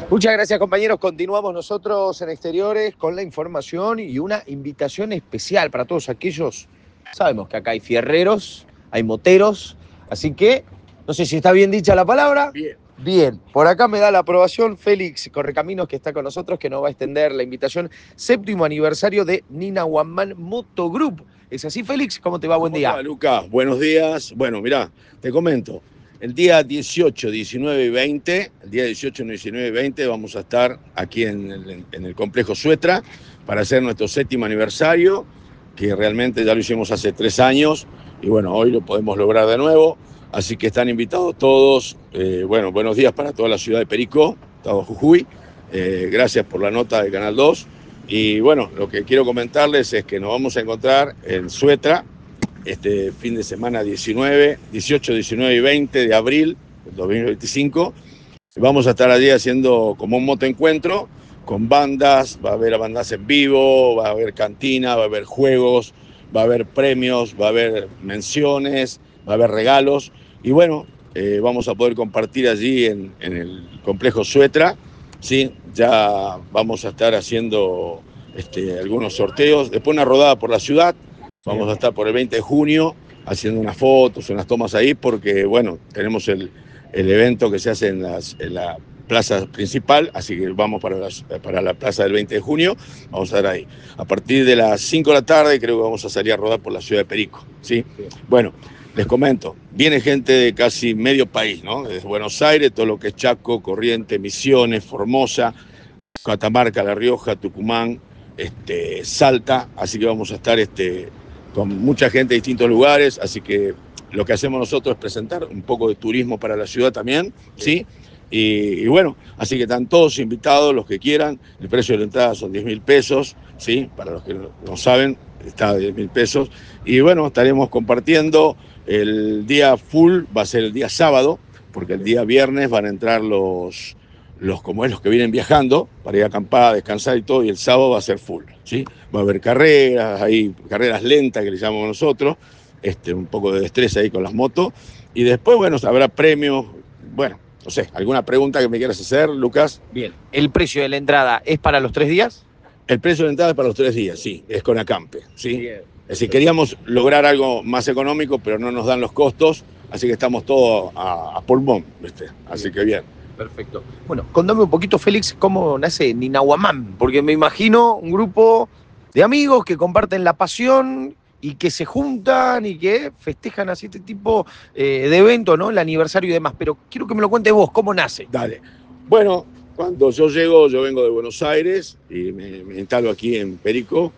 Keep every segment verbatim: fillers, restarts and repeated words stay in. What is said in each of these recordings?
Muchas gracias, compañeros. Continuamos nosotros en Exteriores con la información y una invitación especial para todos aquellos. Sabemos que acá hay fierreros, hay moteros, así que no sé si está bien dicha la palabra. Bien. Bien, por acá me da la aprobación Félix Correcaminos, que está con nosotros, que nos va a extender la invitación. Séptimo aniversario de Nina Guamán Moto Group. ¿Es así, Félix? ¿Cómo te va? Buen ¿Cómo día. te va, Lucas? Buenos días. Bueno, mirá, te comento. El día dieciocho, diecinueve y veinte, el día dieciocho, diecinueve y veinte vamos a estar aquí en el, en el complejo Suetra para hacer nuestro séptimo aniversario, que realmente ya lo hicimos hace tres años y bueno, hoy lo podemos lograr de nuevo. Así que están invitados todos. Eh, bueno, buenos días para toda la ciudad de Perico, Estado Jujuy. Eh, gracias por la nota de Canal dos. Y bueno, lo que quiero comentarles es que nos vamos a encontrar en Suetra este fin de semana diecinueve, dieciocho, diecinueve y veinte de abril del dos mil veinticinco. Vamos a estar allí haciendo como un motoencuentro con bandas, va a haber bandas en vivo, va a haber cantina, va a haber juegos, va a haber premios, va a haber menciones, va a haber regalos. Y bueno, eh, vamos a poder compartir allí en, en el complejo Suetra, ¿sí? Ya vamos a estar haciendo este, algunos sorteos, después una rodada por la ciudad. Vamos a estar por el veinte de junio haciendo unas fotos, unas tomas ahí, porque bueno, tenemos el, el evento que se hace en, las, en la plaza principal, así que vamos para, las, para la plaza del veinte de junio, vamos a estar ahí. A partir de las cinco de la tarde creo que vamos a salir a rodar por la ciudad de Perico, ¿sí? Sí. Bueno, les comento, viene gente de casi medio país, ¿no? Desde Buenos Aires, todo lo que es Chaco, Corrientes, Misiones, Formosa, Catamarca, La Rioja, Tucumán, este, Salta, así que vamos a estar este, con mucha gente de distintos lugares, así que lo que hacemos nosotros es presentar un poco de turismo para la ciudad también, ¿sí? Y, y bueno, así que están todos invitados, los que quieran, el precio de la entrada son diez mil pesos, ¿sí? Para los que no saben, está a diez mil pesos, y bueno, estaremos compartiendo, el día full va a ser el día sábado, porque el día viernes van a entrar los... los como es los que vienen viajando para ir a acampar, descansar y todo, y el sábado va a ser full, ¿sí? Va a haber carreras, ahí, carreras lentas que le llamamos nosotros, este, un poco de destreza ahí con las motos, y después, bueno, habrá premios, bueno, no sé, ¿alguna pregunta que me quieras hacer, Lucas? Bien, ¿el precio de la entrada es para los tres días? El precio de la entrada es para los tres días, sí, es con acampe, ¿sí? Bien. Es decir, queríamos lograr algo más económico, pero no nos dan los costos, así que estamos todos a, a pulmón, ¿viste? Así que bien. Perfecto. Bueno, contame un poquito, Félix, cómo nace Nina Guamán, porque me imagino un grupo de amigos que comparten la pasión y que se juntan y que festejan así este tipo eh, de eventos, ¿no? El aniversario y demás. Pero quiero que me lo cuentes vos, ¿cómo nace? Dale. Bueno, cuando yo llego, yo vengo de Buenos Aires y me, me instalo aquí en Perico.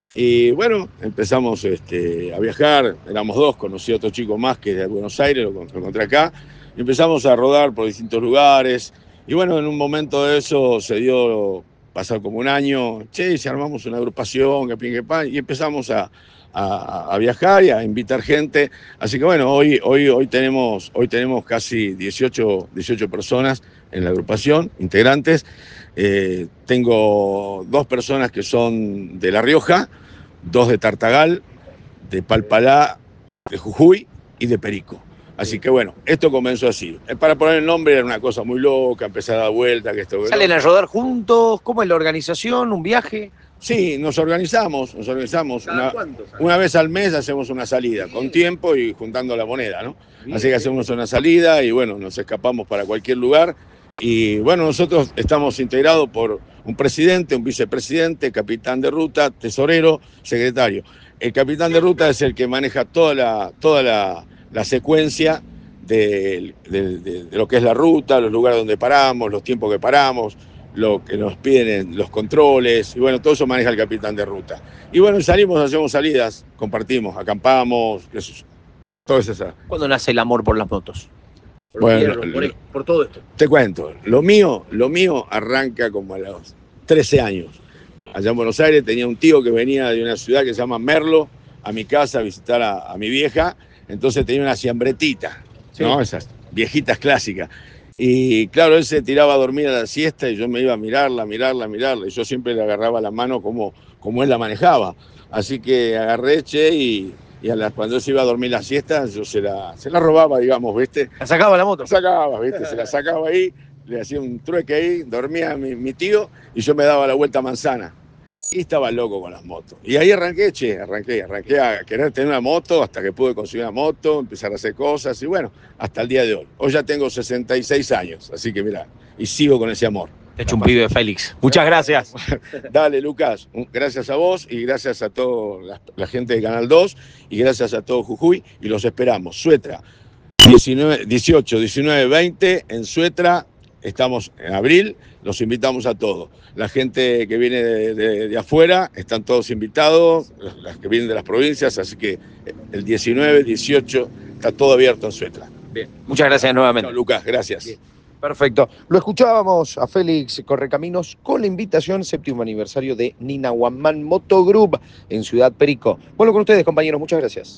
Y bueno, empezamos este, a viajar, éramos dos, conocí a otro chico más que es de Buenos Aires, lo encontré acá. Y empezamos a rodar por distintos lugares. Y bueno, en un momento de eso se dio pasar como un año, che, si armamos una agrupación, que pin, que pan, y empezamos a, a, a viajar y a invitar gente. Así que bueno, hoy, hoy, hoy, tenemos, hoy tenemos casi dieciocho, dieciocho personas en la agrupación, integrantes. Eh, tengo dos personas que son de La Rioja, dos de Tartagal, de Palpalá, de Jujuy y de Perico. Así que bueno, esto comenzó así. Para poner el nombre era una cosa muy loca, empezar a dar vuelta, que esto... ¿Salen a rodar juntos? ¿Cómo es la organización? ¿Un viaje? Sí, nos organizamos, nos organizamos. Una, una vez al mes hacemos una salida, bien, con tiempo y juntando la moneda, ¿no? Bien, así que hacemos una salida y bueno, nos escapamos para cualquier lugar. Y bueno, nosotros estamos integrados por un presidente, un vicepresidente, capitán de ruta, tesorero, secretario. El capitán de ruta es el que maneja toda la, toda la, la secuencia de, de, de, de lo que es la ruta, los lugares donde paramos, los tiempos que paramos, lo que nos piden los controles, y bueno, todo eso maneja el capitán de ruta. Y bueno, salimos, hacemos salidas, compartimos, acampamos, eso, todo eso. ¿Cuándo nace el amor por las motos? Por, bueno, hierro, por, por todo esto. Te cuento, lo mío, lo mío arranca como a los trece años. Allá en Buenos Aires tenía un tío que venía de una ciudad que se llama Merlo a mi casa a visitar a, a mi vieja, entonces tenía una siembretita, sí, ¿no? Esas viejitas clásicas. Y claro, él se tiraba a dormir a la siesta y yo me iba a mirarla, mirarla, mirarla. Y yo siempre le agarraba la mano como, como él la manejaba. Así que agarré, che, y, y a la, cuando él se iba a dormir la siesta, yo se la, se la robaba, digamos, ¿viste? ¿La sacaba la moto? La sacaba, ¿viste? Se la sacaba ahí, le hacía un trueque ahí, dormía mi, mi tío y yo me daba la vuelta a manzana. Y estaba loco con las motos. Y ahí arranqué, che, arranqué, arranqué a querer tener una moto hasta que pude conseguir una moto, empezar a hacer cosas y bueno, hasta el día de hoy. Hoy ya tengo sesenta y seis años, así que mira, y sigo con ese amor. Te he hecho un pibe, Félix. Muchas gracias. Dale, Lucas, gracias a vos y gracias a toda la, la gente de Canal dos y gracias a todo Jujuy y los esperamos. Suetra, diecinueve, dieciocho, diecinueve, veinte en Suetra. Estamos en abril, los invitamos a todos. La gente que viene de, de, de afuera, están todos invitados, las que vienen de las provincias, así que el diecinueve, dieciocho, está todo abierto en Suetra. Bien, muchas gracias nuevamente. No, Lucas, gracias. Bien. Perfecto. Lo escuchábamos a Félix Correcaminos con la invitación séptimo aniversario de Ninahuamán Moto Group en Ciudad Perico. Bueno, con ustedes, compañeros, muchas gracias.